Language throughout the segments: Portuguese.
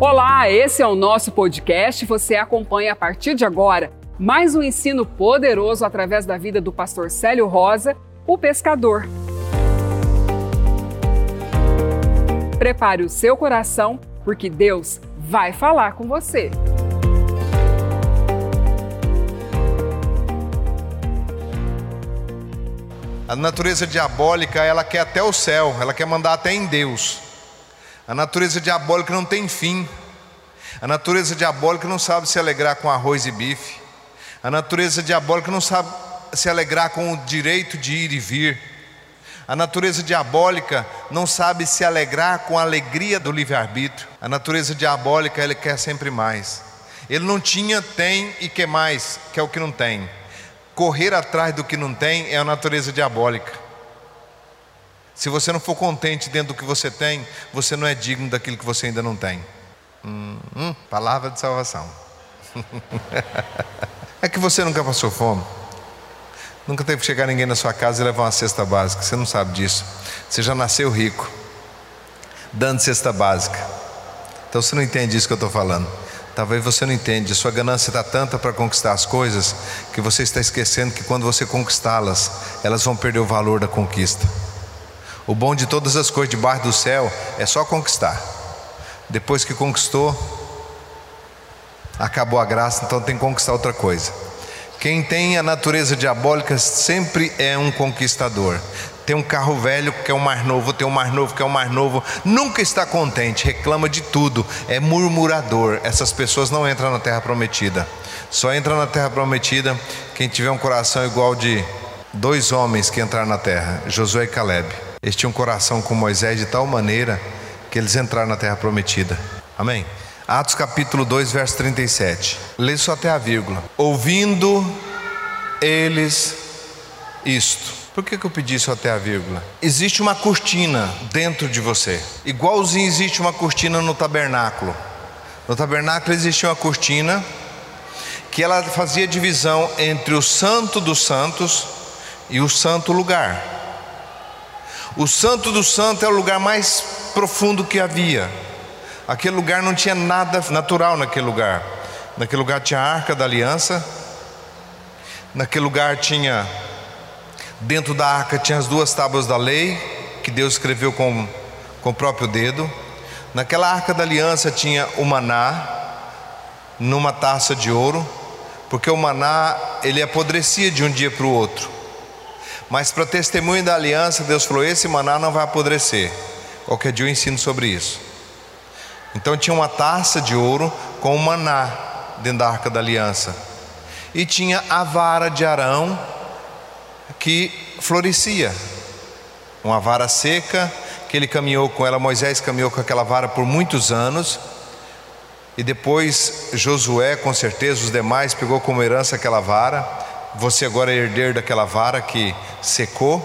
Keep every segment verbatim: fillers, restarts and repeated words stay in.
Olá, esse é o nosso podcast. Você acompanha a partir de agora mais um ensino poderoso através da vida do pastor Célio Rosa, o pescador. Prepare o seu coração, porque Deus vai falar com você. A natureza diabólica, ela quer até o céu, ela quer mandar até em Deus. A natureza diabólica não tem fim. A natureza diabólica não sabe se alegrar com arroz e bife. A natureza diabólica não sabe se alegrar com o direito de ir e vir. A natureza diabólica não sabe se alegrar com a alegria do livre-arbítrio. A natureza diabólica, ele quer sempre mais. Ele não tinha, tem e quer mais, que é o que não tem. Correr atrás do que não tem é a natureza diabólica. Se você não for contente dentro do que você tem, você não é digno daquilo que você ainda não tem. Hum, hum, palavra de salvação. É que você nunca passou fome. Nunca teve que chegar ninguém na sua casa e levar uma cesta básica. Você não sabe disso. Você já nasceu rico, dando cesta básica. Então você não entende isso que eu estou falando. Talvez você não entende. A sua ganância está tanta para conquistar as coisas, que você está esquecendo que quando você conquistá-las, elas vão perder o valor da conquista. O bom de todas as coisas debaixo do céu é só conquistar. Depois que conquistou, acabou a graça, então tem que conquistar outra coisa. Quem tem a natureza diabólica sempre é um conquistador. Tem um carro velho que é o mais novo, tem um mais novo que é o mais novo, nunca está contente, reclama de tudo, é murmurador. Essas pessoas não entram na terra prometida. Só entra na terra prometida quem tiver um coração igual de dois homens que entraram na terra, Josué e Caleb. Eles tinham um coração com Moisés de tal maneira que eles entraram na terra prometida. Amém? Atos capítulo dois, verso trinta e sete. Lê só até a vírgula. Ouvindo eles isto. Por que que eu pedi só até a vírgula? Existe uma cortina dentro de você. Igualzinho existe uma cortina no tabernáculo. No tabernáculo existia uma cortina que ela fazia divisão entre o santo dos santos e o santo lugar. O santo do santo é o lugar mais profundo que havia. Aquele lugar não tinha nada natural naquele lugar. Naquele lugar tinha a arca da aliança. Naquele lugar tinha, dentro da arca tinha as duas tábuas da lei, que Deus escreveu com, com o próprio dedo. Naquela arca da aliança tinha o maná, numa taça de ouro, porque o maná, ele apodrecia de um dia para o outro. Mas para testemunho da aliança, Deus falou: esse maná não vai apodrecer. Qualquer dia eu ensino sobre isso. Então tinha uma taça de ouro com o maná dentro da arca da aliança. E tinha a vara de Arão que florescia. Uma vara seca, que ele caminhou com ela, Moisés caminhou com aquela vara por muitos anos. E depois Josué, com certeza, os demais, pegou como herança aquela vara. Você agora é herdeiro daquela vara que secou,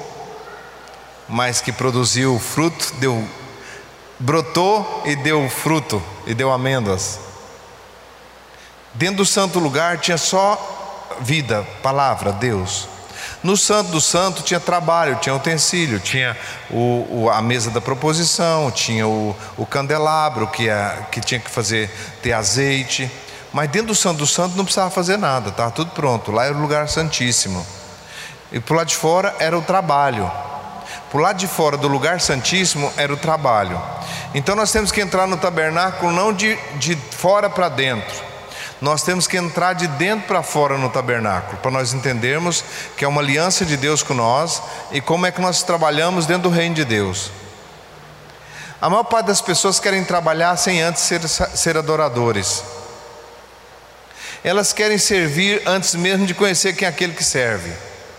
mas que produziu fruto, deu, brotou e deu fruto, e deu amêndoas. Dentro do santo lugar tinha só vida, palavra, Deus. No santo do santo tinha trabalho, tinha utensílio, tinha o, o, a mesa da proposição, tinha o, o candelabro que, é, que tinha que fazer, ter azeite. Mas dentro do santo do santo não precisava fazer nada, estava tudo pronto. Lá era o lugar santíssimo. E por lá de fora era o trabalho. Por lá de fora do lugar santíssimo era o trabalho. Então nós temos que entrar no tabernáculo não de, de fora para dentro. Nós temos que entrar de dentro para fora no tabernáculo, para nós entendermos que é uma aliança de Deus com nós e como é que nós trabalhamos dentro do reino de Deus. A maior parte das pessoas querem trabalhar sem antes ser, ser adoradores. Elas querem servir antes mesmo de conhecer quem é aquele que serve.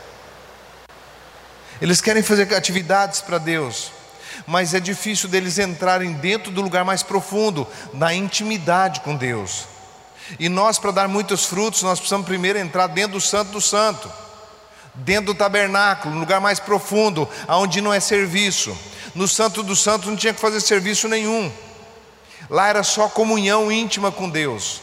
Eles querem fazer atividades para Deus, mas é difícil deles entrarem dentro do lugar mais profundo, na intimidade com Deus. E nós, para dar muitos frutos, nós precisamos primeiro entrar dentro do santo do santo, dentro do tabernáculo, no lugar mais profundo, onde não é serviço. No santo do santo não tinha que fazer serviço nenhum. Lá era só comunhão íntima com Deus.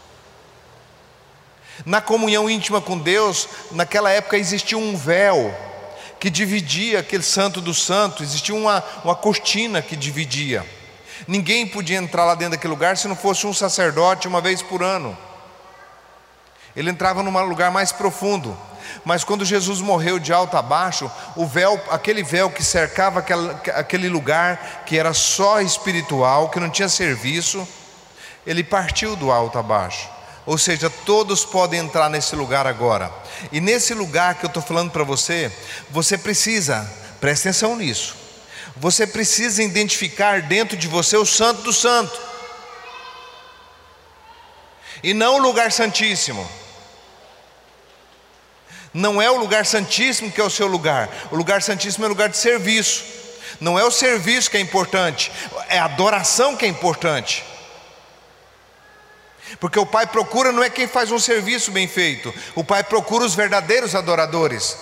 Na comunhão íntima com Deus, naquela época existia um véu que dividia aquele santo do santo, existia uma, uma cortina que dividia. Ninguém podia entrar lá dentro daquele lugar se não fosse um sacerdote uma vez por ano. Ele entrava num lugar mais profundo. Mas quando Jesus morreu de alto a baixo, o véu, aquele véu que cercava aquele lugar, que era só espiritual, que não tinha serviço, ele partiu do alto a baixo. Ou seja, todos podem entrar nesse lugar agora. E nesse lugar que eu estou falando para você, você precisa, preste atenção nisso, você precisa identificar dentro de você o Santo do Santo, e não o lugar santíssimo. Não é o lugar santíssimo que é o seu lugar. O lugar santíssimo é o lugar de serviço. Não é o serviço que é importante, é a adoração que é importante. Porque o Pai procura não é quem faz um serviço bem feito, o Pai procura os verdadeiros adoradores.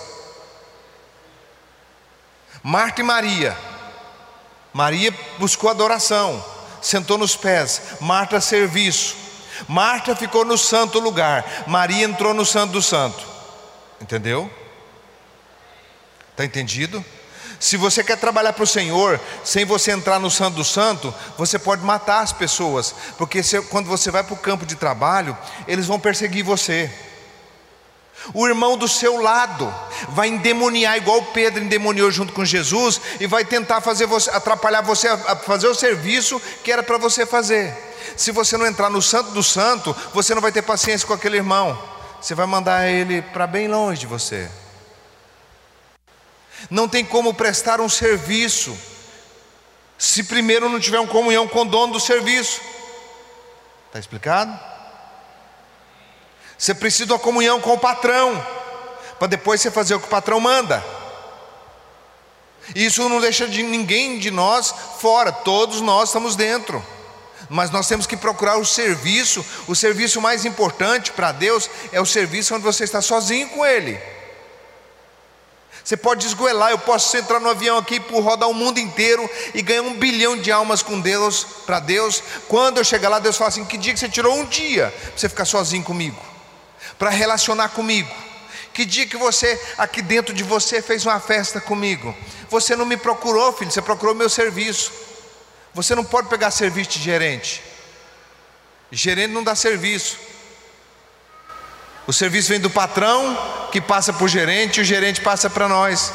Marta e Maria. Maria buscou adoração, sentou nos pés. Marta, serviço. Marta ficou no santo lugar, Maria entrou no santo do santo. Entendeu? Está entendido? Se você quer trabalhar para o Senhor, sem você entrar no santo do santo, você pode matar as pessoas. Porque se, quando você vai para o campo de trabalho, eles vão perseguir você. O irmão do seu lado vai endemoniar, igual Pedro endemoniou junto com Jesus, e vai tentar fazer você, atrapalhar você a fazer o serviço que era para você fazer. Se você não entrar no santo do santo, você não vai ter paciência com aquele irmão. Você vai mandar ele para bem longe de você. Não tem como prestar um serviço se primeiro não tiver uma comunhão com o dono do serviço. Está explicado? Você precisa de uma comunhão com o patrão, para depois você fazer o que o patrão manda. Isso não deixa de ninguém de nós fora, todos nós estamos dentro. Mas nós temos que procurar o serviço. O serviço mais importante para Deus é o serviço onde você está sozinho com Ele. Você pode esgoelar, eu posso entrar no avião aqui por rodar o mundo inteiro e ganhar um bilhão de almas com Deus, para Deus. Quando eu chegar lá, Deus fala assim: que dia que você tirou um dia para você ficar sozinho comigo, para relacionar comigo? Que dia que você, aqui dentro de você, fez uma festa comigo? Você não me procurou, filho, você procurou meu serviço. Você não pode pegar serviço de gerente. Gerente não dá serviço. O serviço vem do patrão, que passa para o gerente, e o gerente passa para nós.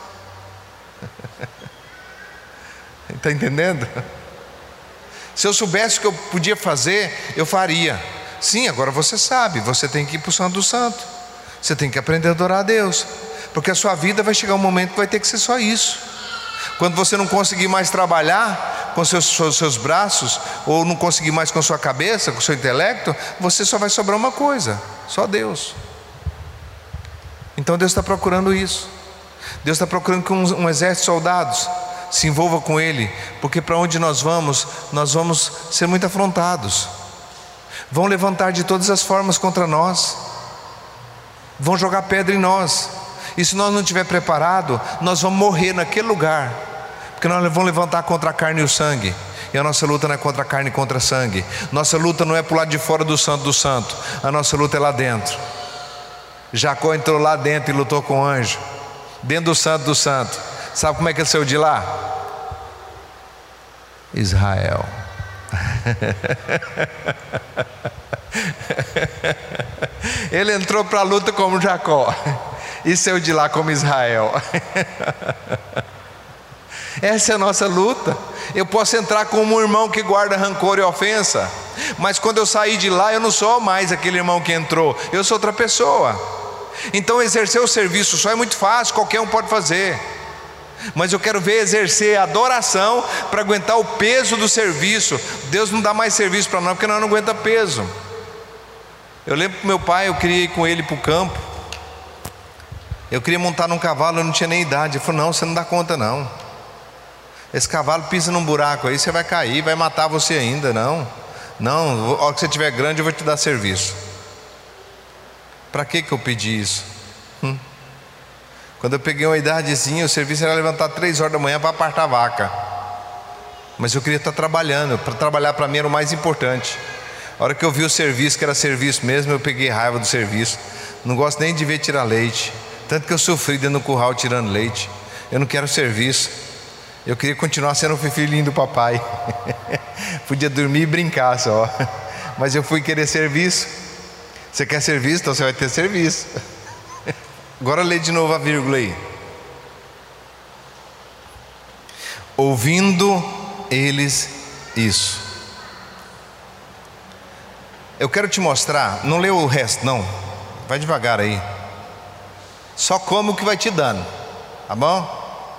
Está entendendo? Se eu soubesse o que eu podia fazer, eu faria. Sim, agora você sabe, você tem que ir para o Santo do Santo. Você tem que aprender a adorar a Deus, porque a sua vida vai chegar um momento que vai ter que ser só isso. Quando você não conseguir mais trabalhar com seus, seus, seus braços, ou não conseguir mais com sua cabeça, com seu intelecto, você só vai sobrar uma coisa: só Deus. Então Deus está procurando isso. Deus está procurando que um, um exército de soldados se envolva com Ele, porque para onde nós vamos, nós vamos ser muito afrontados. Vão levantar de todas as formas contra nós, vão jogar pedra em nós. E se nós não estiver preparado, nós vamos morrer naquele lugar, porque nós vamos levantar contra a carne e o sangue. E a nossa luta não é contra a carne e contra sangue. Nossa luta não é para o lado de fora do santo do santo. A nossa luta é lá dentro. Jacó entrou lá dentro e lutou com o anjo, dentro do santo do santo. Sabe como é que ele saiu de lá? Israel. Ele entrou para a luta como Jacó e saiu de lá como Israel. Essa é a nossa luta. Eu posso entrar como um irmão que guarda rancor e ofensa, mas quando eu sair de lá, eu não sou mais aquele irmão que entrou, eu sou outra pessoa. Então exercer o serviço só é muito fácil, qualquer um pode fazer. Mas eu quero ver exercer a adoração para aguentar o peso do serviço. Deus não dá mais serviço para nós porque nós não aguenta peso. Eu lembro que meu pai, eu queria ir com ele para o campo. Eu queria montar num cavalo, eu não tinha nem idade. Ele falou: não, você não dá conta não. Esse cavalo pisa num buraco aí, você vai cair, vai matar você ainda. Não, não, a hora que você estiver grande eu vou te dar serviço. Para que que eu pedi isso? Hum? Quando eu peguei uma idadezinha, o serviço era levantar três horas da manhã para apartar a vaca. Mas eu queria estar trabalhando, para trabalhar para mim era o mais importante. A hora que eu vi o serviço, que era serviço mesmo, eu peguei raiva do serviço. Não gosto nem de ver tirar leite. Tanto que eu sofri dentro do curral tirando leite. Eu não quero serviço. Eu queria continuar sendo o filhinho do papai. Podia dormir e brincar só. Mas eu fui querer serviço. Você quer serviço? Então você vai ter serviço. Agora lê de novo a vírgula aí. Ouvindo eles isso. Eu quero te mostrar. Não lê o resto não. Vai devagar aí. Só come o que vai te dando. Tá bom?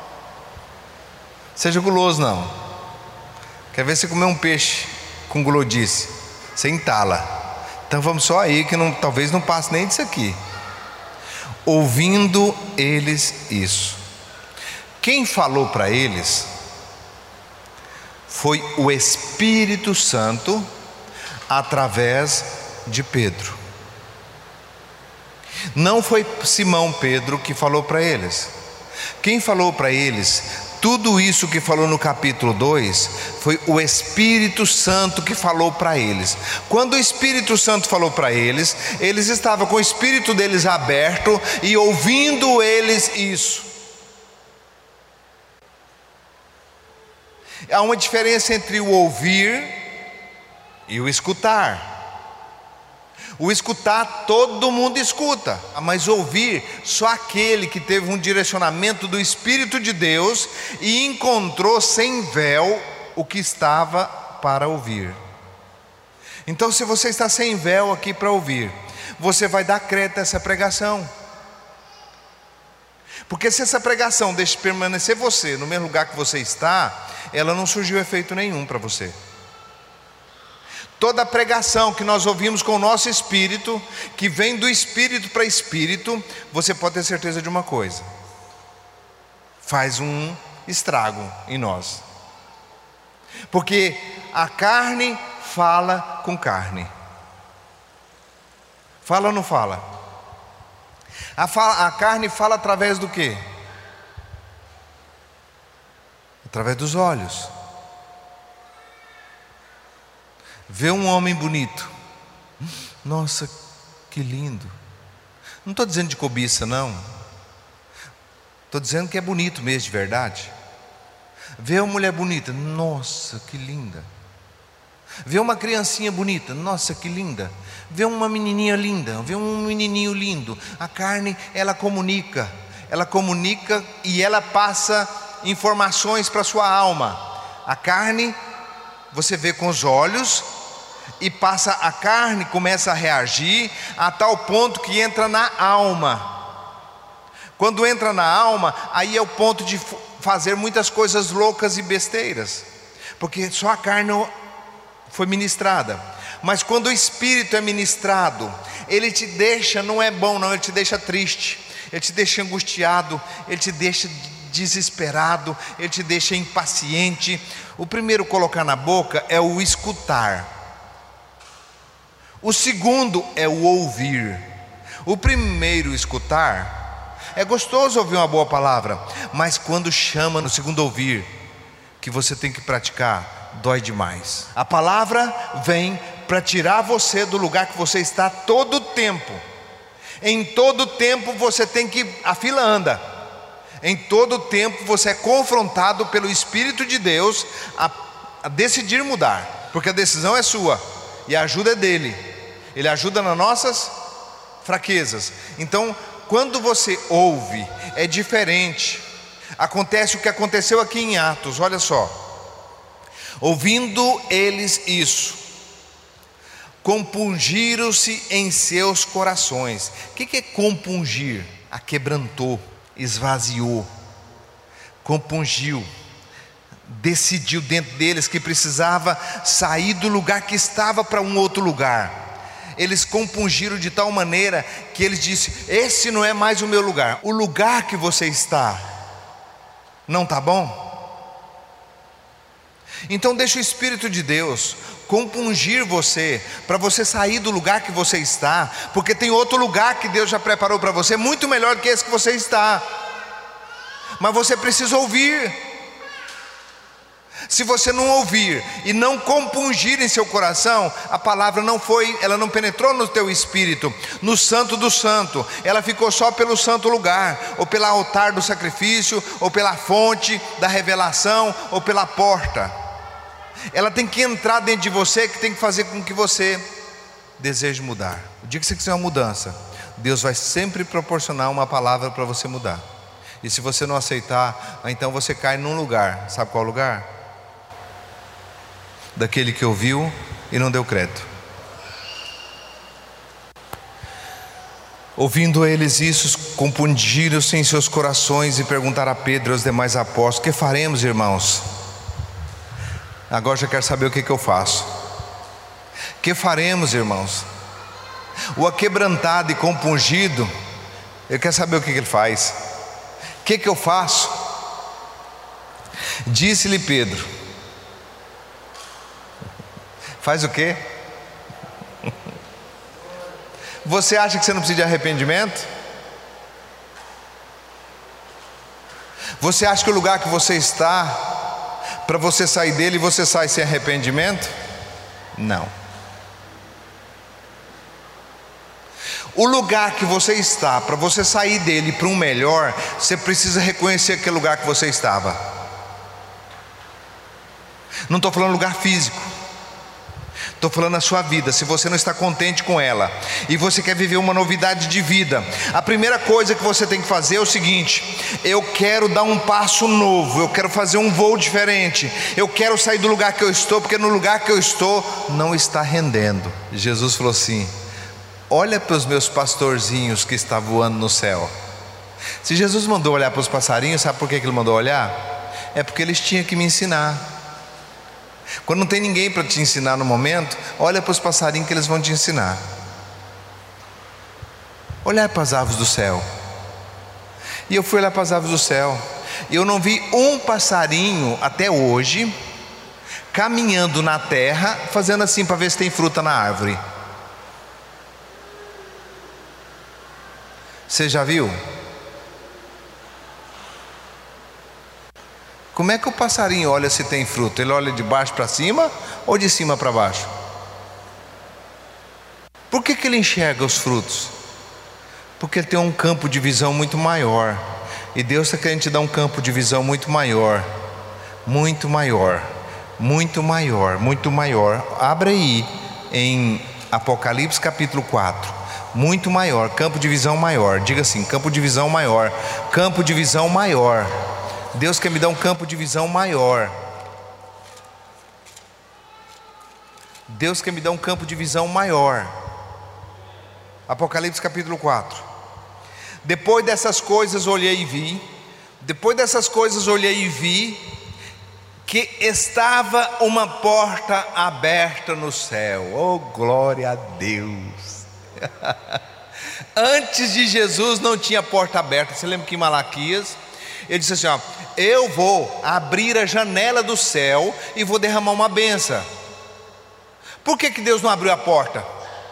Seja guloso não. Quer ver você comer um peixe com gulodice? Você entala. Então vamos só aí que não, talvez não passe nem disso aqui. Ouvindo eles isso. Quem falou para eles foi o Espírito Santo através de Pedro. Não foi Simão Pedro que falou para eles. Quem falou para eles tudo isso que falou no capítulo dois foi o Espírito Santo que falou para eles. Quando o Espírito Santo falou para eles, eles estavam com o espírito deles aberto e ouvindo eles isso. Há uma diferença entre o ouvir e o escutar. O escutar, todo mundo escuta, mas ouvir, só aquele que teve um direcionamento do Espírito de Deus e encontrou sem véu o que estava para ouvir. Então, se você está sem véu aqui para ouvir, você vai dar crédito a essa pregação. Porque se essa pregação deixa permanecer você no mesmo lugar que você está, ela não surgiu efeito nenhum para você. Toda a pregação que nós ouvimos com o nosso espírito, que vem do espírito para espírito, você pode ter certeza de uma coisa: faz um estrago em nós. Porque a carne fala com carne. Fala ou não fala? A, fala, a carne fala através do quê? Através dos olhos. Vê um homem bonito, nossa, que lindo. Não estou dizendo de cobiça não, estou dizendo que é bonito mesmo de verdade. Vê uma mulher bonita, nossa, que linda. Vê uma criancinha bonita, nossa, que linda. Vê uma menininha linda, vê um menininho lindo. A carne, ela comunica, ela comunica e ela passa informações para a sua alma. A carne você vê com os olhos e passa a carne, começa a reagir a tal ponto que entra na alma. Quando entra na alma, aí é o ponto de fazer muitas coisas loucas e besteiras, porque só a carne foi ministrada. Mas quando o Espírito é ministrado, ele te deixa, não é bom não, ele te deixa triste, ele te deixa angustiado, ele te deixa desesperado, ele te deixa impaciente. O primeiro colocar na boca é o escutar. O segundo é o ouvir. O primeiro escutar, é gostoso ouvir uma boa palavra, mas quando chama no segundo ouvir, que você tem que praticar, dói demais. A palavra vem para tirar você do lugar que você está todo o tempo. Em todo tempo você tem que, a fila anda. Em todo tempo você é confrontado pelo Espírito de Deus a, a decidir mudar, porque a decisão é sua e a ajuda é dele. Ele ajuda nas nossas fraquezas. Então, quando você ouve, é diferente. Acontece o que aconteceu aqui em Atos, olha só. Ouvindo eles isso, compungiram-se em seus corações. O que é compungir? Aquebrantou, esvaziou, compungiu, decidiu dentro deles que precisava sair do lugar que estava para um outro lugar. Eles compungiram de tal maneira que eles disseram: esse não é mais o meu lugar. O lugar que você está não está bom? Então deixa o Espírito de Deus compungir você, para você sair do lugar que você está, porque tem outro lugar que Deus já preparou para você, muito melhor do que esse que você está. Mas você precisa ouvir. Se você não ouvir e não compungir em seu coração, a palavra não foi, ela não penetrou no teu espírito, no santo do santo, ela ficou só pelo santo lugar, ou pelo altar do sacrifício, ou pela fonte da revelação, ou pela porta. Ela tem que entrar dentro de você, que tem que fazer com que você deseje mudar. O dia que você quiser uma mudança, Deus vai sempre proporcionar uma palavra para você mudar. E se você não aceitar, então você cai num lugar. Sabe qual lugar? Daquele que ouviu e não deu crédito. Ouvindo eles isso, compungiram-se em seus corações e perguntaram a Pedro e aos demais apóstolos: que faremos, irmãos? Agora já quero saber o que, que eu faço. Que faremos, irmãos? O aquebrantado e compungido, eu quero saber o que, que ele faz. O que, que eu faço? Disse-lhe Pedro: faz o quê? Você acha que você não precisa de arrependimento? Você acha que o lugar que você está, para você sair dele, você sai sem arrependimento? Não. O lugar que você está, para você sair dele para um melhor, você precisa reconhecer aquele lugar que você estava. Não estou falando lugar físico, estou falando a sua vida. Se você não está contente com ela e você quer viver uma novidade de vida, a primeira coisa que você tem que fazer é o seguinte: eu quero dar um passo novo, eu quero fazer um voo diferente, eu quero sair do lugar que eu estou, porque no lugar que eu estou não está rendendo. Jesus falou assim: olha para os meus pastorzinhos que estão voando no céu. Se Jesus mandou olhar para os passarinhos, sabe por que ele mandou olhar? É porque eles tinham que me ensinar. Quando não tem ninguém para te ensinar no momento, olha para os passarinhos que eles vão te ensinar. Olhar para as aves do céu. E eu fui olhar para as aves do céu, e eu não vi um passarinho até hoje caminhando na terra, fazendo assim para ver se tem fruta na árvore. Você já viu? Como é que o passarinho olha se tem fruta? Ele olha de baixo para cima ou de cima para baixo? Por que que ele enxerga os frutos? Porque ele tem um campo de visão muito maior. E Deus está querendo te dar um campo de visão muito maior. Muito maior. Muito maior. Muito maior. Abra aí em Apocalipse capítulo quatro. Muito maior. Campo de visão maior. Diga assim: campo de visão maior. Campo de visão maior. Deus quer me dar um campo de visão maior. Deus quer me dar um campo de visão maior. Apocalipse capítulo quatro. Depois dessas coisas olhei e vi. Depois dessas coisas olhei e vi que estava uma porta aberta no céu. Oh, glória a Deus. Antes de Jesus não tinha porta aberta. Você lembra que em Malaquias ele disse assim: ó, eu vou abrir a janela do céu e vou derramar uma bênção. Por que que Deus não abriu a porta?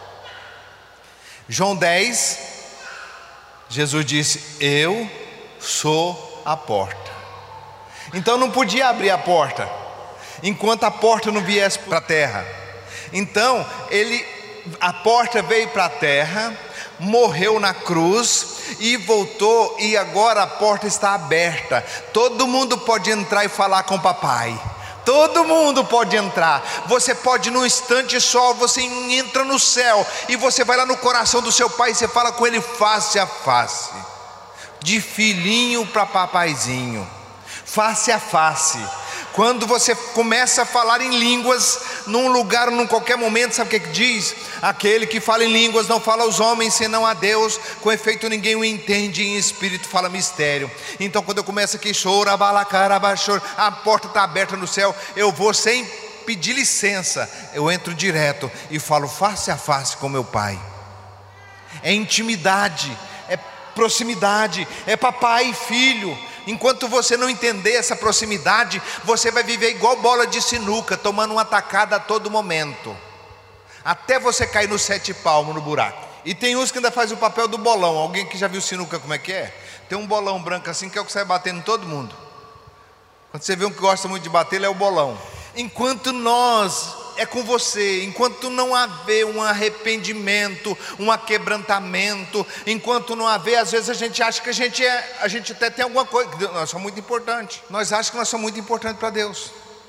João dez, Jesus disse: eu sou a porta. Então não podia abrir a porta enquanto a porta não viesse para a terra. Então ele, a porta veio para a terra, morreu na cruz e voltou, e agora a porta está aberta. Todo mundo pode entrar e falar com o papai. Todo mundo pode entrar. Você pode num instante só, você entra no céu e você vai lá no coração do seu pai e você fala com ele face a face, de filhinho para papaizinho, face a face. Quando você começa a falar em línguas, num lugar, num qualquer momento, sabe o que que diz? Aquele que fala em línguas não fala aos homens, senão a Deus. Com efeito ninguém o entende, em espírito fala mistério. Então quando eu começo aqui, chora, balacarabaxor, a porta está aberta no céu, eu vou sem pedir licença, eu entro direto e falo face a face com meu pai. É intimidade, é proximidade, é papai e filho. Enquanto você não entender essa proximidade, você vai viver igual bola de sinuca, tomando uma tacada a todo momento, até você cair no sete palmos no buraco. E tem uns que ainda fazem o papel do bolão. Alguém que já viu sinuca como é que é? Tem um bolão branco assim que é o que sai batendo em todo mundo. Quando você vê um que gosta muito de bater, ele é o bolão. Enquanto nós, é com você, enquanto não haver um arrependimento, um aquebrantamento, enquanto não haver, às vezes a gente acha que a gente é, a gente até tem alguma coisa, que nós somos muito importantes. Nós achamos que nós somos muito importantes para Deus.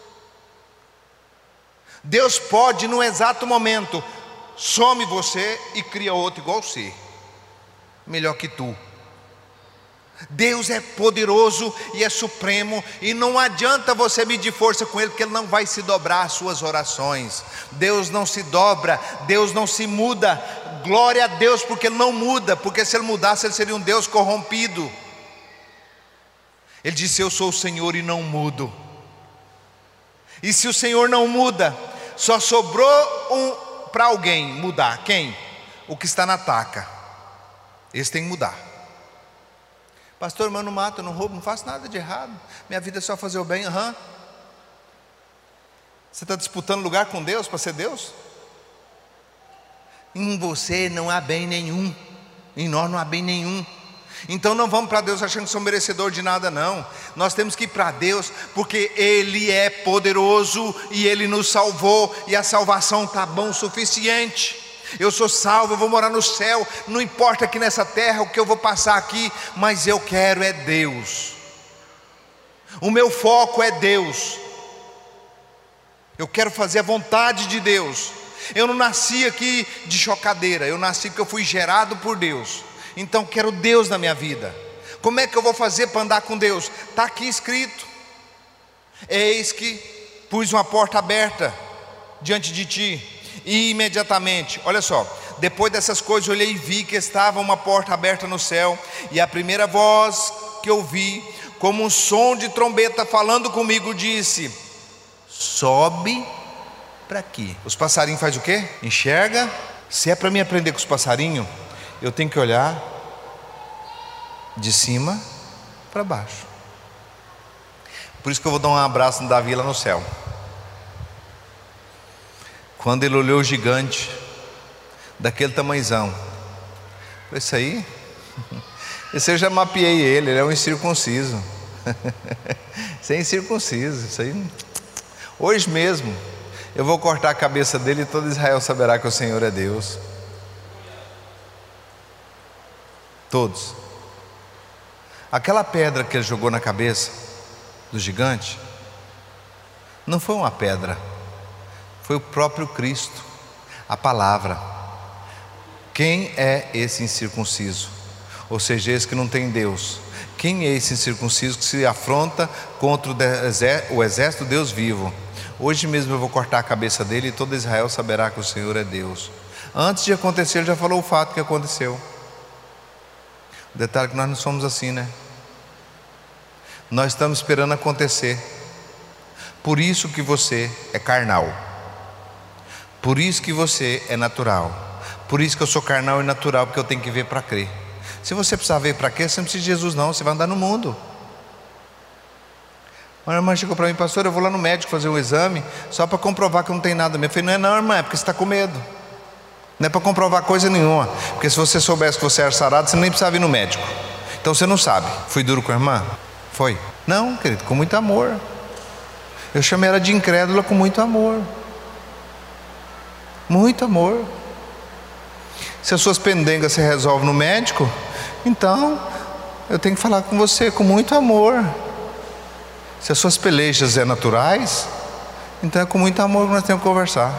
Deus pode, no exato momento, some você e cria outro igual você, melhor que tu. Deus é poderoso e é supremo, e não adianta você medir força com Ele, porque Ele não vai se dobrar às suas orações. Deus não se dobra, Deus não se muda. Glória a Deus, porque Ele não muda, porque se Ele mudasse, Ele seria um Deus corrompido. Ele disse: eu sou o Senhor e não mudo. E se o Senhor não muda, só sobrou um para alguém mudar. Quem? O que está na taca. Esse tem que mudar. Pastor, mas eu não mato, eu não roubo, não faço nada de errado, minha vida é só fazer o bem. Aham. Uhum. Você está disputando lugar com Deus para ser Deus? Em você não há bem nenhum, em nós não há bem nenhum. Então não vamos para Deus achando que somos merecedores de nada, não. Nós temos que ir para Deus porque Ele é poderoso e Ele nos salvou, e a salvação está bom o suficiente. Eu sou salvo, eu vou morar no céu, não importa aqui nessa terra o que eu vou passar aqui, mas eu quero é Deus. O meu foco é Deus. Eu quero fazer a vontade de Deus. Eu não nasci aqui de chocadeira, eu nasci porque eu fui gerado por Deus. Então quero Deus na minha vida. Como é que eu vou fazer para andar com Deus? Está aqui escrito: eis que pus uma porta aberta diante de ti. E imediatamente, olha só, depois dessas coisas olhei e vi que estava uma porta aberta no céu, e a primeira voz que eu vi, como um som de trombeta falando comigo, disse: sobe para aqui. Os passarinhos fazem o quê? Enxerga. Se é para mim aprender com os passarinhos, eu tenho que olhar de cima para baixo. Por isso que eu vou dar um abraço no Davi lá no céu. Quando ele olhou o gigante daquele tamanhozão, isso aí, esse eu já mapeei ele, ele é um incircunciso. Isso é incircunciso, isso aí. Hoje mesmo eu vou cortar a cabeça dele e todo Israel saberá que o Senhor é Deus. Todos. Aquela pedra que ele jogou na cabeça do gigante não foi uma pedra, foi o próprio Cristo, a palavra. Quem é esse incircunciso? Ou seja, esse que não tem Deus. Quem é esse incircunciso que se afronta contra o exército do Deus vivo? Hoje mesmo eu vou cortar a cabeça dele e todo Israel saberá que o Senhor é Deus. Antes de acontecer, ele já falou o fato que aconteceu. O detalhe é que nós não somos assim, né? Nós estamos esperando acontecer. Por isso que você é carnal. Por isso que você é natural. Por isso que eu sou carnal e natural, porque eu tenho que ver para crer. Se você precisar ver para quê, você não precisa de Jesus não, você vai andar no mundo. Uma irmã chegou para mim: pastor, eu vou lá no médico fazer um exame só para comprovar que eu não tenho nada mesmo. Eu falei: não é não, irmã, é porque você está com medo. Não é para comprovar coisa nenhuma, porque se você soubesse que você era sarado, você nem precisava ir no médico. Então você não sabe. Fui duro com a irmã? Foi? Não, querido, com muito amor. Eu chamei ela de incrédula com muito amor. Muito amor. Se as suas pendengas se resolvem no médico, então eu tenho que falar com você com muito amor. Se as suas pelejas é naturais, então é com muito amor que nós temos que conversar.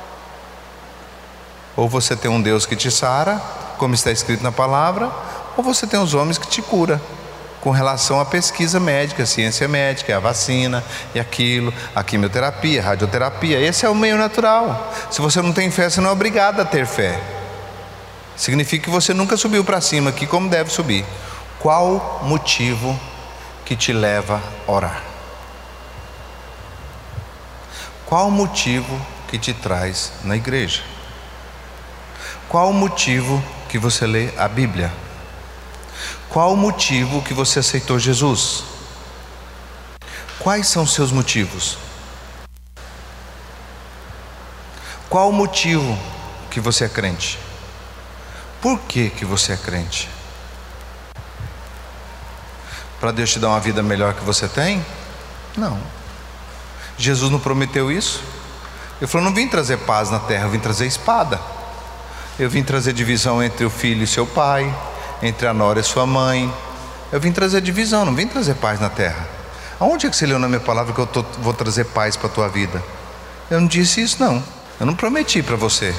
Ou você tem um Deus que te sara, como está escrito na palavra, ou você tem os homens que te cura, com relação à pesquisa médica, a ciência médica, a vacina e aquilo, a quimioterapia, a radioterapia. Esse é o meio natural. Se você não tem fé, você não é obrigado a ter fé. Significa que você nunca subiu para cima aqui como deve subir. Qual motivo que te leva a orar? Qual o motivo que te traz na igreja? Qual o motivo que você lê a Bíblia? Qual o motivo que você aceitou Jesus? Quais são os seus motivos? Qual o motivo que você é crente? Por que que você é crente? Para Deus te dar uma vida melhor que você tem? Não. Jesus não prometeu isso? Ele falou: não vim trazer paz na terra, eu vim trazer espada. Eu vim trazer divisão entre o filho e seu pai, entre a nora e sua mãe. Eu vim trazer divisão, não vim trazer paz na terra. Aonde é que você leu na minha palavra que eu tô, vou trazer paz para a tua vida? Eu não disse isso, não. Eu não prometi para você.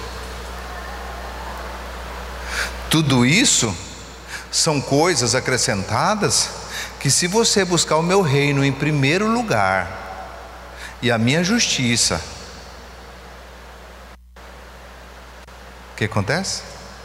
Tudo isso são coisas acrescentadas que, se você buscar o meu reino em primeiro lugar e a minha justiça, o que acontece?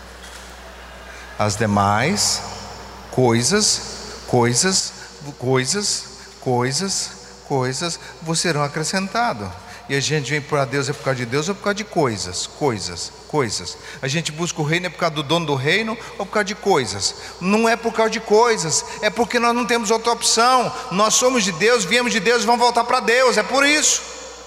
As demais coisas, coisas, coisas, coisas, coisas vos serão acrescentadas. E a gente vem para Deus é por causa de Deus ou por causa de coisas, coisas, coisas. A gente busca o reino é por causa do dono do reino ou por causa de coisas? Não é por causa de coisas, é porque nós não temos outra opção. Nós somos de Deus, viemos de Deus e vamos voltar para Deus, é por isso.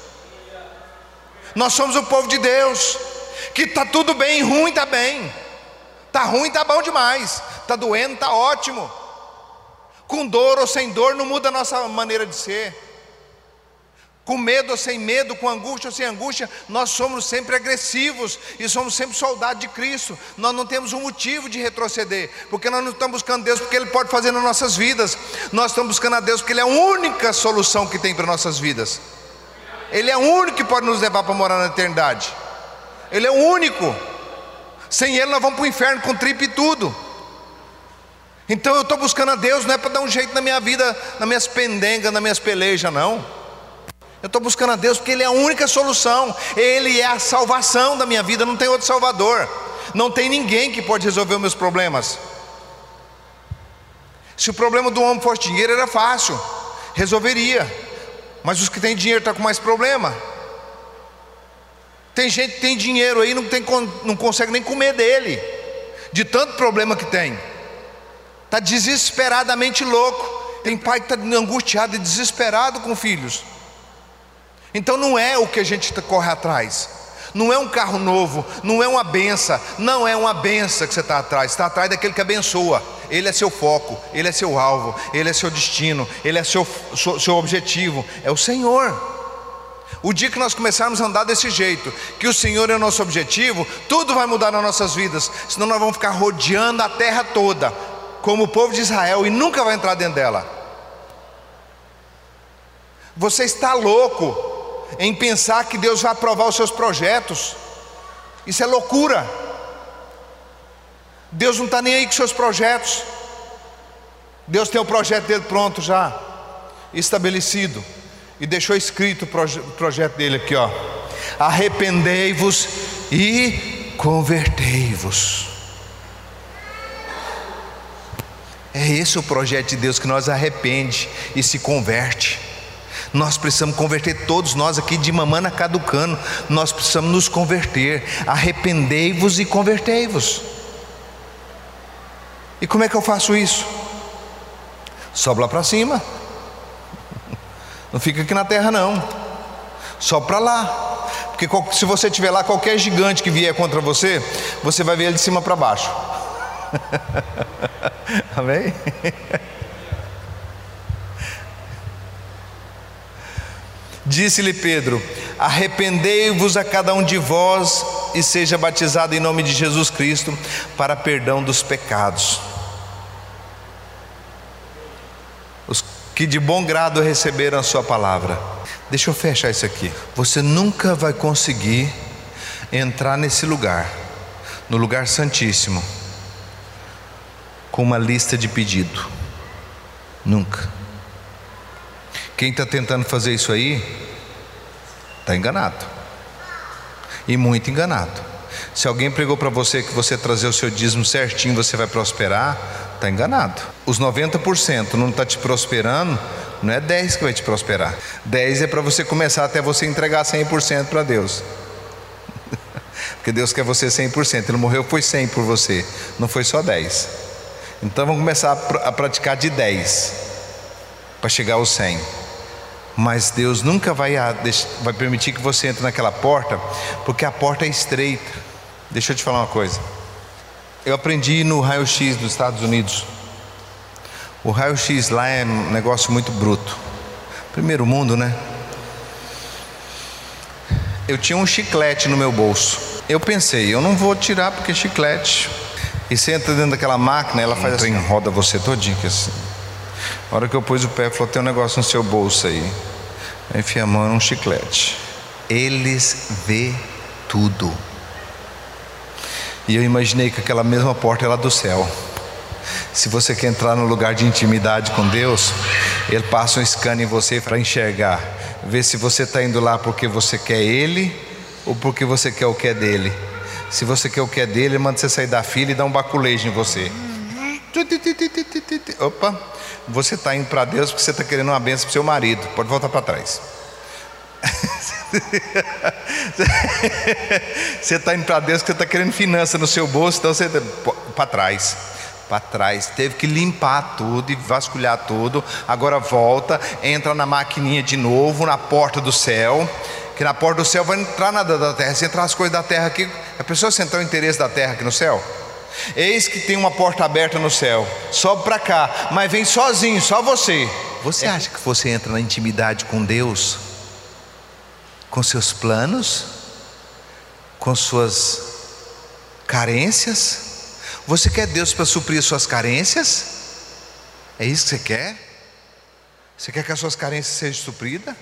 Nós somos o povo de Deus, que está tudo bem, ruim está bem, está ruim está bom demais, está doendo está ótimo. Com dor ou sem dor não muda a nossa maneira de ser. Com medo ou sem medo, com angústia ou sem angústia, nós somos sempre agressivos e somos sempre soldados de Cristo. Nós não temos um motivo de retroceder, porque nós não estamos buscando Deus porque Ele pode fazer nas nossas vidas. Nós estamos buscando a Deus porque Ele é a única solução que tem para nossas vidas. Ele é o único que pode nos levar para morar na eternidade. Ele é o único. Sem Ele nós vamos para o inferno com tripa e tudo. Então eu estou buscando a Deus, não é para dar um jeito na minha vida, nas minhas pendengas, nas minhas pelejas, não. Eu estou buscando a Deus porque Ele é a única solução. Ele é a salvação da minha vida, não tem outro salvador. Não tem ninguém que pode resolver os meus problemas. Se o problema do homem fosse dinheiro, era fácil, resolveria. Mas os que têm dinheiro estão com mais problema. Tem gente que tem dinheiro aí, não, tem, não consegue nem comer dele, de tanto problema que tem. Está desesperadamente louco. Tem pai que está angustiado e desesperado com filhos. Então não é o que a gente corre atrás, não é um carro novo, não é uma benção, não é uma benção que você está atrás, está atrás daquele que abençoa. Ele é seu foco, Ele é seu alvo, Ele é seu destino, Ele é seu, seu, seu objetivo, é o Senhor. O dia que nós começarmos a andar desse jeito, que o Senhor é o nosso objetivo, tudo vai mudar nas nossas vidas. Senão nós vamos ficar rodeando a terra toda, como o povo de Israel, e nunca vai entrar dentro dela. Você está louco em pensar que Deus vai aprovar os seus projetos. Isso é loucura. Deus não está nem aí com seus projetos. Deus tem o projeto dele pronto já, estabelecido, e deixou escrito o proje- projeto dele aqui, ó: arrependei-vos e convertei-vos. É esse o projeto de Deus, que nós arrepende e se converte. Nós precisamos converter, todos nós aqui de mamana caducando, nós precisamos nos converter. Arrependei-vos e convertei-vos. E como é que eu faço isso? Sobe lá para cima. Não fica aqui na terra não. Sobe para lá. Porque se você estiver lá, qualquer gigante que vier contra você, você vai ver ele de cima para baixo. Amém? Disse-lhe Pedro: arrependei-vos a cada um de vós e seja batizado em nome de Jesus Cristo para perdão dos pecados. Os que de bom grado receberam a sua palavra. Deixa eu fechar isso aqui. Você nunca vai conseguir entrar nesse lugar, no lugar santíssimo, com uma lista de pedido. Nunca. Quem está tentando fazer isso aí está enganado, e muito enganado. Se alguém pregou para você que você trazer o seu dízimo certinho você vai prosperar, está enganado. Os noventa por cento não está te prosperando, não é dez que vai te prosperar. dez é para você começar até você entregar cem por cento para Deus. Porque Deus quer você cem por cento. Ele morreu, foi cem por você, não foi só dez. Então vamos começar a praticar de dez para chegar aos cem. Mas Deus nunca vai, vai permitir que você entre naquela porta, porque a porta é estreita. Deixa eu te falar uma coisa. Eu aprendi no raio-x dos Estados Unidos. O raio-x lá é um negócio muito bruto. Primeiro mundo, né? Eu tinha um chiclete no meu bolso. Eu pensei, eu não vou tirar porque chiclete. E você entra dentro daquela máquina, ela faz assim, roda você todinho assim. A hora que eu pus o pé, falou, tem um negócio no seu bolso aí. Aí enfiei a mão num chiclete. Eles vê tudo. E eu imaginei que aquela mesma porta é lá do céu. Se você quer entrar no lugar de intimidade com Deus, Ele passa um scanner em você para enxergar, ver se você está indo lá porque você quer Ele ou porque você quer o que é dele. Se você quer o que é dele, Ele manda você sair da fila e dá um baculejo em você. Opa, você está indo para Deus porque você está querendo uma bênção para o seu marido. Pode voltar para trás. Você está indo para Deus porque você está querendo finança no seu bolso, então você para trás. Para trás, teve que limpar tudo e vasculhar tudo. Agora volta, entra na maquininha de novo, na porta do céu. Que na porta do céu vai entrar nada da terra. Se entrar as coisas da terra aqui, a pessoa sentar o interesse da terra aqui no céu. Eis que tem uma porta aberta no céu. Sobe para cá, mas vem sozinho, só você. Você acha que você entra na intimidade com Deus, com seus planos, com suas carências? Você quer Deus para suprir as suas carências? É isso que você quer? Você quer que as suas carências sejam supridas?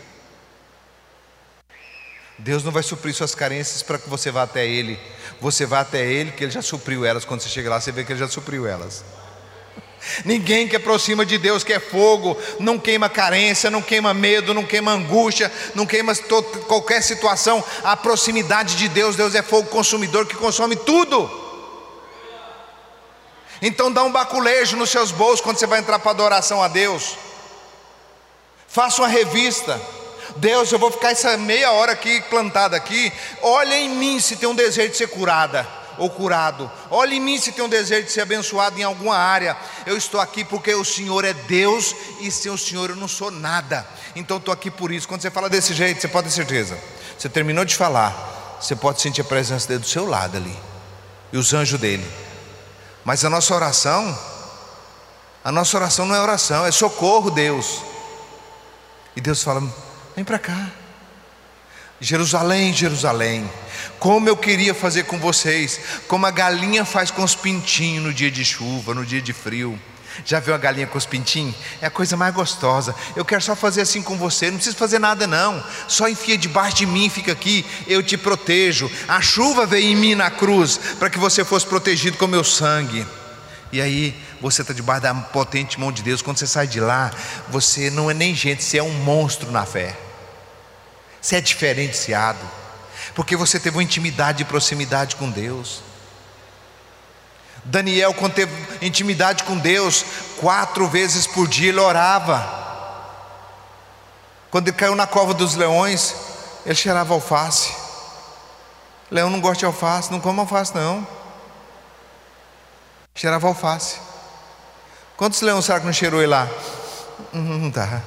Deus não vai suprir suas carências para que você vá até Ele. Você vai até Ele, que Ele já supriu elas. Quando você chega lá, você vê que Ele já supriu elas. Ninguém que aproxima de Deus quer fogo, não queima carência, não queima medo, não queima angústia, não queima qualquer situação. A proximidade de Deus, Deus é fogo consumidor que consome tudo. Então dá um baculejo nos seus bolsos quando você vai entrar para adoração a Deus. Faça uma revista. Deus, eu vou ficar essa meia hora aqui plantada aqui. Olha em mim se tem um desejo de ser curada ou curado. Olha em mim se tem um desejo de ser abençoado em alguma área. Eu estou aqui porque o Senhor é Deus e sem o Senhor eu não sou nada. Então estou aqui por isso. Quando você fala desse jeito, você pode ter certeza. Você terminou de falar, você pode sentir a presença dele do seu lado ali e os anjos dele. Mas a nossa oração, a nossa oração não é oração, é socorro, Deus. E Deus fala, vem para cá. Jerusalém, Jerusalém, como eu queria fazer com vocês, como a galinha faz com os pintinhos no dia de chuva, no dia de frio. Já viu a galinha com os pintinhos? É a coisa mais gostosa. Eu quero só fazer assim com você, não precisa fazer nada não. Só enfia debaixo de mim, fica aqui, eu te protejo. A chuva veio em mim na cruz, para que você fosse protegido com meu sangue. E aí, você está debaixo da potente mão de Deus. Quando você sai de lá, você não é nem gente, você é um monstro na fé. Você é diferenciado, porque você teve uma intimidade e proximidade com Deus. Daniel, quando teve intimidade com Deus, quatro vezes por dia ele orava. Quando ele caiu na cova dos leões, ele cheirava alface. Leão não gosta de alface, não come alface não. Cheirava alface. Quantos leões será que não cheirou ele lá? Não dá,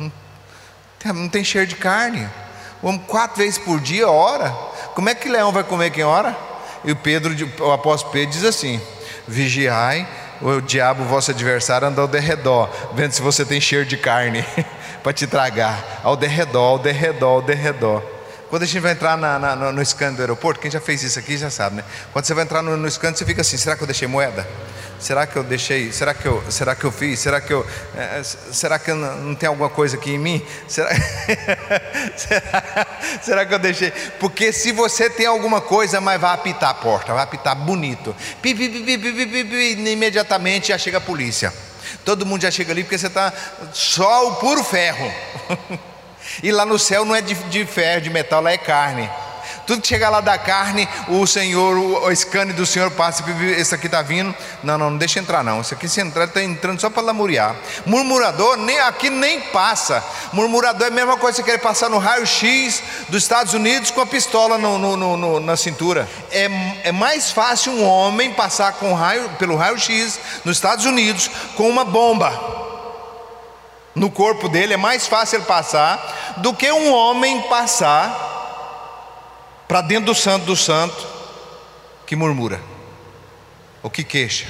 não tem cheiro de carne. O homem quatro vezes por dia ora. Como é que leão vai comer quem ora? E o Pedro, o apóstolo Pedro diz assim: vigiai, o diabo, vosso adversário, anda ao derredor, vendo se você tem cheiro de carne para te tragar. Ao derredor, ao derredor, ao derredor. Quando a gente vai entrar na, na, no, no scan do aeroporto, quem já fez isso aqui já sabe, né? Quando você vai entrar no, no scan, você fica assim: será que eu deixei moeda? Será que eu deixei? Será que eu, será que eu fiz? Será que eu? É, será que eu não, não tem alguma coisa aqui em mim? Será, será, será que eu deixei? Porque se você tem alguma coisa, mas vai apitar a porta, vai apitar bonito. Pi, pi, pi, pi, pi, pi, pi, imediatamente já chega a polícia. Todo mundo já chega ali porque você está só o puro ferro. E lá no céu não é de, de ferro, de metal, lá é carne. Tudo que chegar lá da carne, o Senhor, o, o scanner do Senhor passa, esse aqui está vindo. Não, não, não deixa entrar não. Esse aqui se entrar, está entrando só para lamuriar. Murmurador, nem, aqui nem passa. Murmurador é a mesma coisa que você quer passar no raio-x dos Estados Unidos com a pistola no, no, no, no, na cintura. É, é mais fácil um homem passar com raio, pelo raio-x nos Estados Unidos com uma bomba no corpo dele. É mais fácil ele passar do que um homem passar para dentro do santo do santo, que murmura, ou que queixa,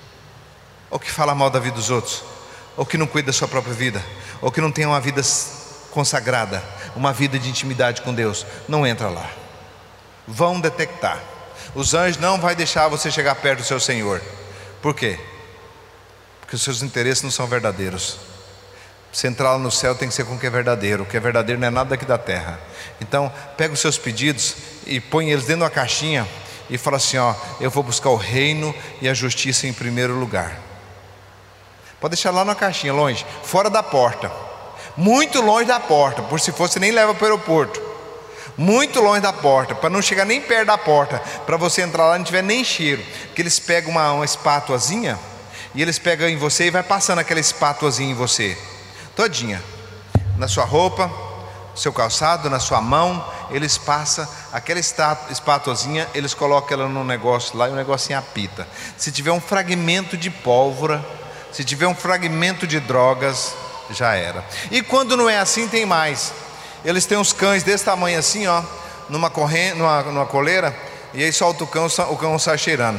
ou que fala mal da vida dos outros, ou que não cuida da sua própria vida, ou que não tem uma vida consagrada, uma vida de intimidade com Deus, não entra lá. Vão detectar. Os anjos não vão deixar você chegar perto do seu Senhor. Por quê? Porque os seus interesses não são verdadeiros. Você entrar lá no céu tem que ser com o que é verdadeiro. O que é verdadeiro não é nada daqui da terra. Então, pega os seus pedidos e põe eles dentro de uma caixinha e fala assim, ó, eu vou buscar o reino e a justiça em primeiro lugar. Pode deixar lá na caixinha, longe, fora da porta. Muito longe da porta, por se fosse nem leva para o aeroporto. Muito longe da porta, para não chegar nem perto da porta, para você entrar lá e não tiver nem cheiro. Porque eles pegam uma, uma espátuazinha e eles pegam em você e vai passando aquela espátuazinha em você, todinha, na sua roupa, no seu calçado, na sua mão. Eles passam aquela espátuazinha, eles colocam ela num negócio lá e o negocinho apita. Se tiver um fragmento de pólvora, se tiver um fragmento de drogas, já era. E quando não é assim, tem mais. Eles têm uns cães desse tamanho assim, ó, numa corrente, numa, numa coleira, e aí solta o cão, o cão sai cheirando.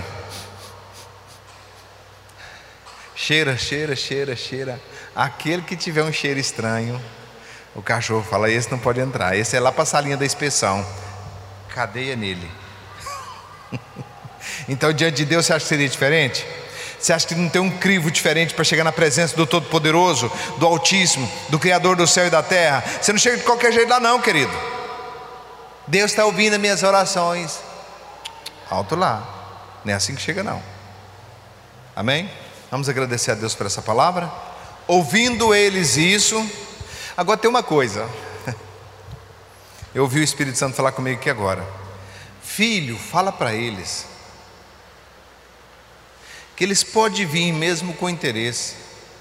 Cheira, cheira, cheira, cheira. Aquele que tiver um cheiro estranho, o cachorro fala, esse não pode entrar, esse é lá para a salinha da inspeção. Cadeia nele. Então, diante de Deus, você acha que seria diferente? Você acha que não tem um crivo diferente para chegar na presença do Todo-Poderoso, do Altíssimo, do Criador do céu e da terra? Você não chega de qualquer jeito lá não, querido. Deus está ouvindo as minhas orações. Alto lá. Não é assim que chega não. Amém? Vamos agradecer a Deus por essa palavra. Ouvindo eles isso. Agora tem uma coisa. Eu ouvi o Espírito Santo falar comigo aqui agora. Filho, fala para eles que eles podem vir mesmo com interesse,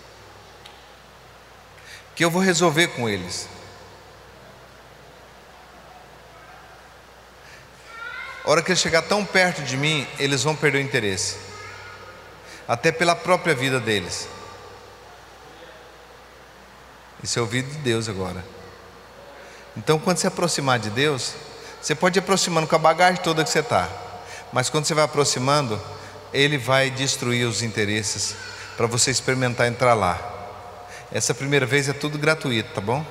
que eu vou resolver com eles. A hora que eles chegar tão perto de mim, eles vão perder o interesse, até pela própria vida deles. Isso é ouvido de Deus agora. Então, quando se aproximar de Deus, você pode ir aproximando com a bagagem toda que você está, mas quando você vai aproximando, Ele vai destruir os interesses para você experimentar entrar lá. Essa primeira vez é tudo gratuito, tá bom?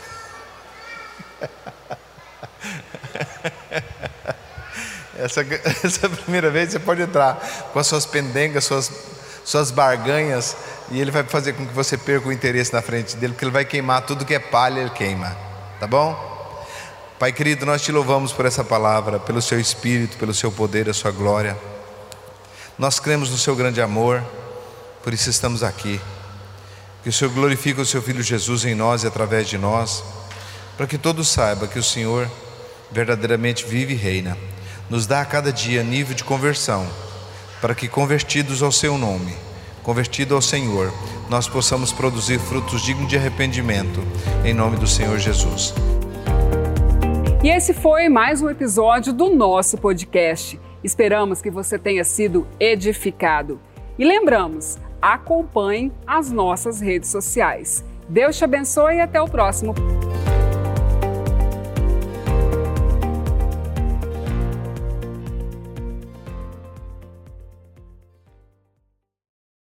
Essa, essa primeira vez você pode entrar com as suas pendengas, suas, suas barganhas, e Ele vai fazer com que você perca o interesse na frente dele, porque Ele vai queimar tudo que é palha, Ele queima, tá bom? Pai querido, nós te louvamos por essa palavra, pelo seu Espírito, pelo seu poder, a sua glória. Nós cremos no seu grande amor, por isso estamos aqui. Que o Senhor glorifique o seu Filho Jesus em nós e através de nós, para que todos saibam que o Senhor verdadeiramente vive e reina. Nos dá a cada dia nível de conversão, para que convertidos ao seu nome, convertido ao Senhor, nós possamos produzir frutos dignos de arrependimento, em nome do Senhor Jesus. E esse foi mais um episódio do nosso podcast. Esperamos que você tenha sido edificado. E lembramos, acompanhe as nossas redes sociais. Deus te abençoe e até o próximo.